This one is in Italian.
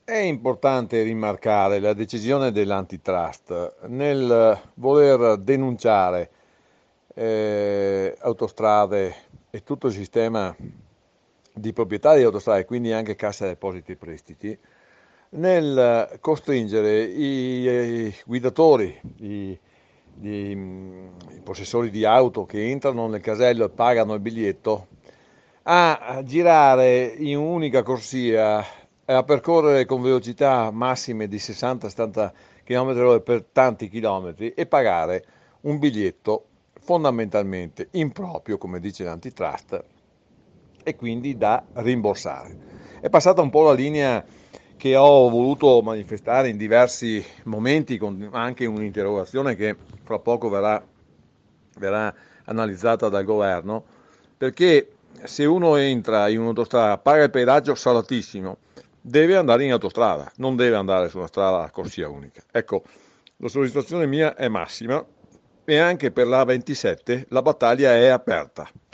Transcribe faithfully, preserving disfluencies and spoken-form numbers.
È importante rimarcare la decisione dell'antitrust nel voler denunciare eh, autostrade e tutto il sistema di proprietà di autostrade, quindi anche Cassa Depositi e Prestiti, nel costringere i, i guidatori, i, i- i possessori di auto che entrano nel casello e pagano il biglietto a girare in un'unica corsia e a percorrere con velocità massime di sessanta settanta chilometri all'ora per tanti chilometri e pagare un biglietto fondamentalmente improprio, come dice l'antitrust, e quindi da rimborsare. È passata un po' la linea che ho voluto manifestare in diversi momenti, con anche un'interrogazione che fra poco verrà, verrà analizzata dal governo, perché se uno entra in un'autostrada, paga il pedaggio salatissimo, deve andare in autostrada, non deve andare su una strada a corsia unica. Ecco, la sollecitazione mia è massima e anche per la ventisette la battaglia è aperta.